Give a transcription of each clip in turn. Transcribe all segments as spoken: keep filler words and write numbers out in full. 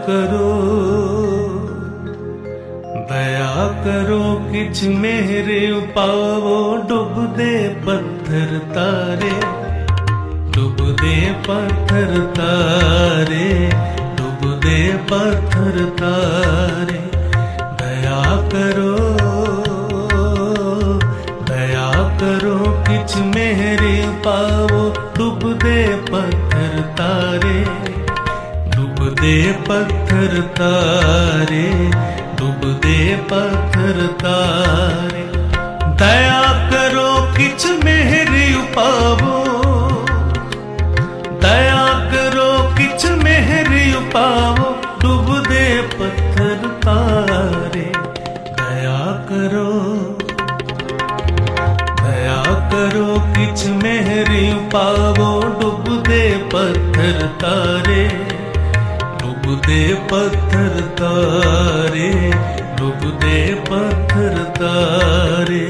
करो दया करो किछ मेरे पावो डुबदे पत्थर तारे डुबदे पत्थर तारे डुबदे पत्थर तारे दया करो दया करो किछ मेरे पावो डुबदे पत्थर तारे डुबदे पत्थर तारे डुबदे पत्थर तारे दया करो किछ मेरे पावो दया करो किछ मेरे पावो डुबदे पत्थर तारे दया करो दया करो किछ मेरे पावो डुबदे पत्थर तारे डुबदे पत्थर तारे डुबदे पत्थर तारे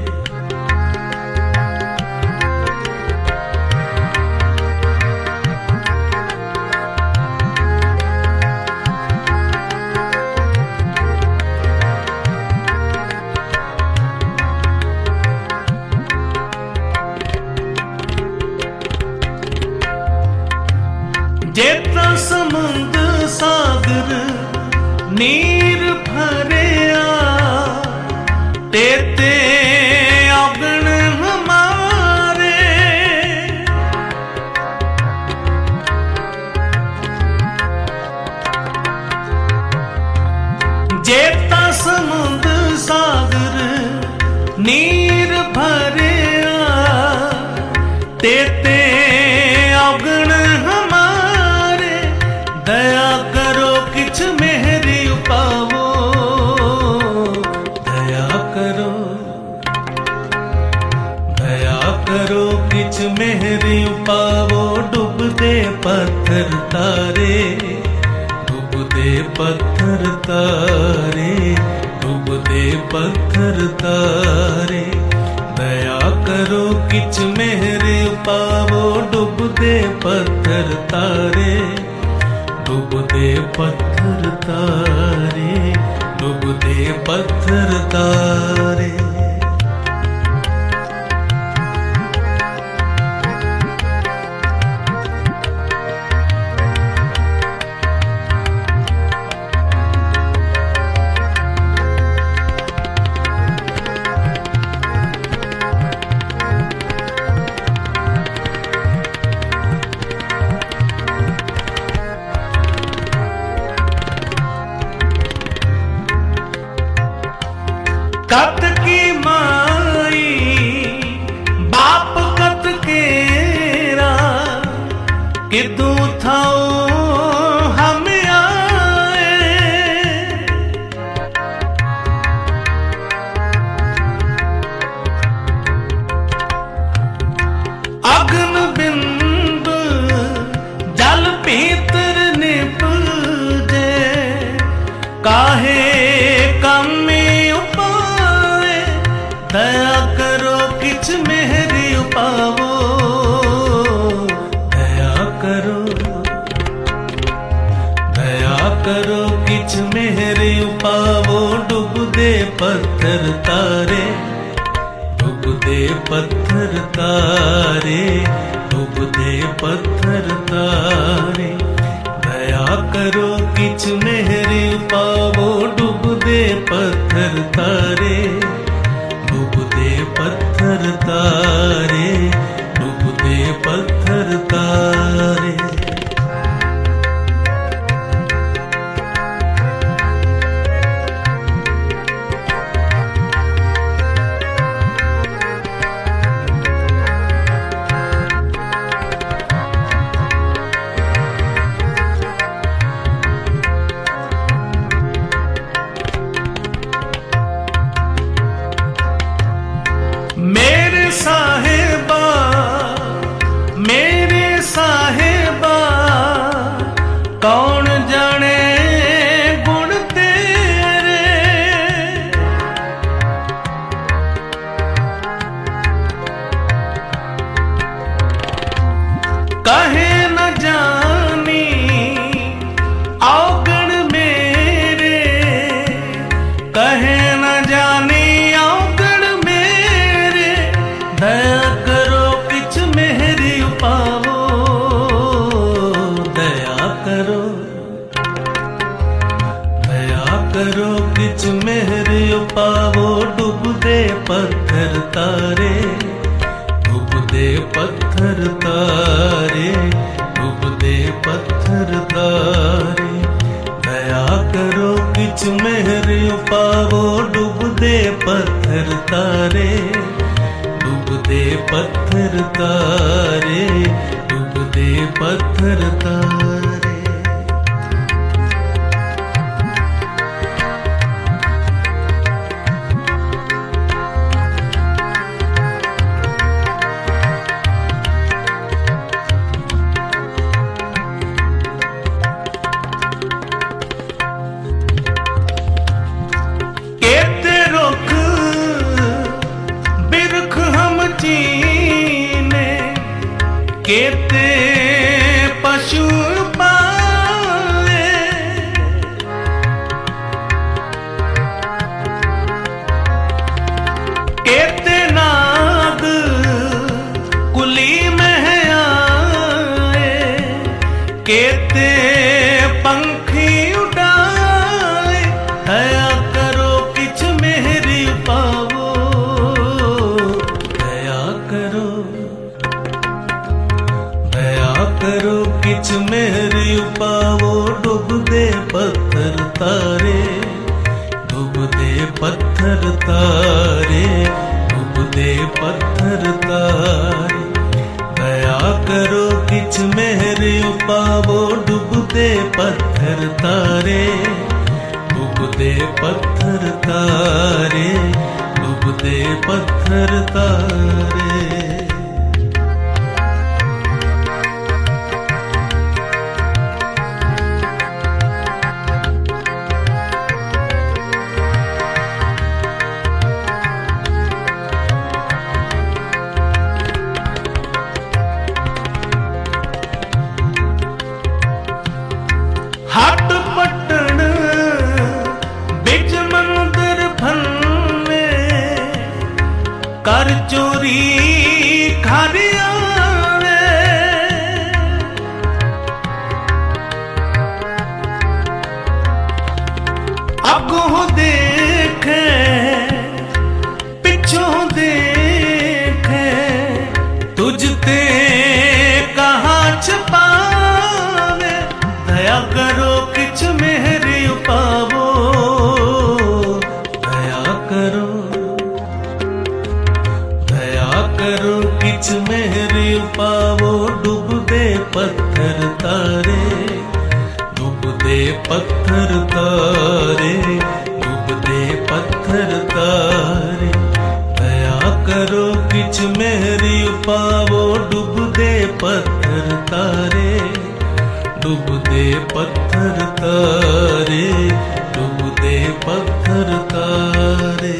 जेता समुंद सागर नीर भरिया तेते अगन हमारे जेता समुंद सागर नीर भरिया तेते अगन दया करो किछ मेरी पावो दया करो दया करो किछ मेरी पावो डुबदे पत्थर तारे डुबदे पत्थर तारे डुबदे पत्थर तारे दया करो किछ मेरे पावो डुबदे पत्थर तारे डुबदे पत्थर तारे डुबदे पत्थर तारे कत की माई बाप कत केरा किदू थाओ हम आए अग्न बिंब जल पीतर निपजे काहे कमी दया करो किछ मेरी पावो दया करो दया करो किछ मेरी पावो डुबदे पत्थर तारे डुबदे पत्थर तारे डुबदे पत्थर तारे दया करो किछ मेरी पावो डुबदे पत्थर तारे डुबदे पत्थर तारे डुबदे पत्थर तारे मेरे साथ पत्थर तारे, डूबदे पत्थर तारे, डूबदे पत्थर तारे। दया करो किछ मेहर पावो, डूबदे पत्थर तारे, डूबदे पत्थर तारे, डूबदे पत्थर तारे। केते पशु पाले, केते नाग कुली में आए, केते पंखी उड़ाए। दया करो किछ मेहरी पावो, दया करो करो किछ मेहरी पावो, डूबदे पत्थर तारे, डूबदे पत्थर तारे, डूबदे पत्थर तारे। दया करो किछ मेहरी पावो, डूबदे पत्थर तारे, डूबदे पत्थर तारे, डूबदे पत्थर तारे। हट पटन बिच मंदिर भन्ने, कर चोरी घर आवे। अगों देखे पिछों देखे, तुझते कहाँ छुपावे। दया करो किछ मेहरी पावो, दया करो दया करो किछ मेहरी पावो, डूबदे पत्थर तारे, डूबदे पत्थर तारे, डूबदे पत्थर तारे। दया करो किछ मेहरी पावो, डूबदे पत्थर तारे, डूबदे पत्थर तारे, डूबदे पत्थर तारे।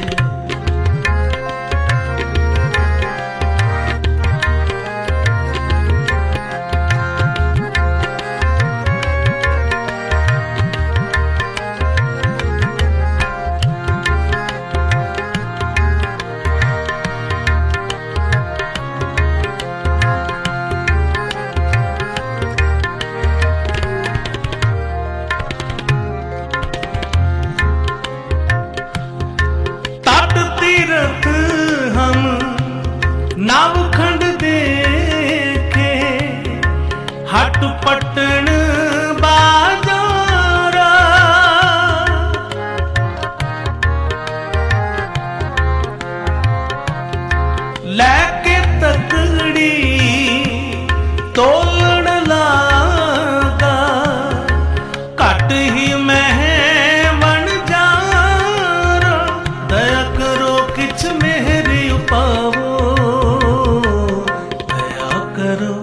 हम नावखंड देखे, हट पटन बाजारा। लेके तकड़ी तोलन लागा, कट ही मैं बन जारा। दया करो किछ मेहरी पावो, दया करो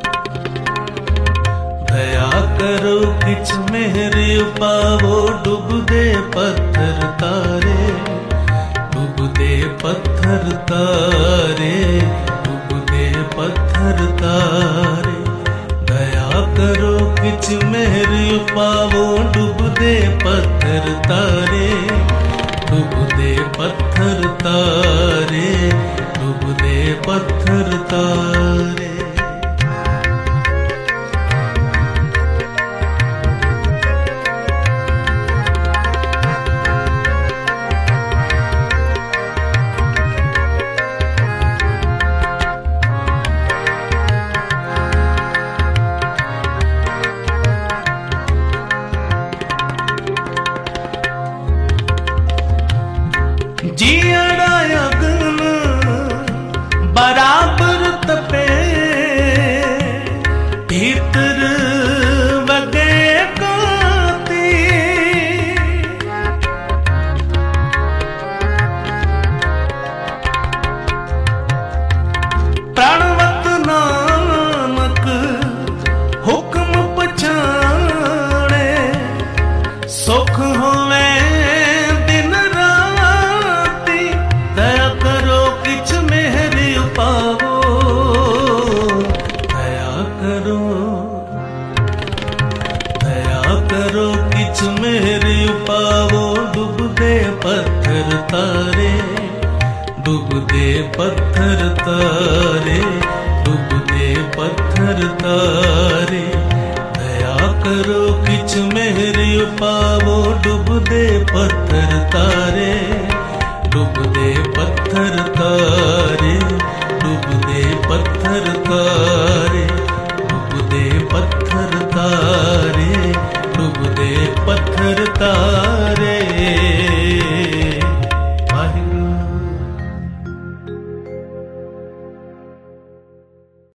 दया करो किछ मेहरी पावो, डूबदे पत्थर तारे, डूबदे पत्थर तारे, डूबदे पत्थर तारे। दया करो किछ मेहरी पावो, डूबदे पत्थर तारे, डूबदे पत्थर तारे, डूबदे पत्थर तारे। तारे, डुबदे पत्थर तारे, डुबदे पत्थर तारे। दया करो किछ मेहर पावो, डुबदे पत्थर तारे, डुबदे पत्थर तारे, डुबदे पत्थर तारे, डुबदे पत्थर तारे, डुबदे पत्थर तारे।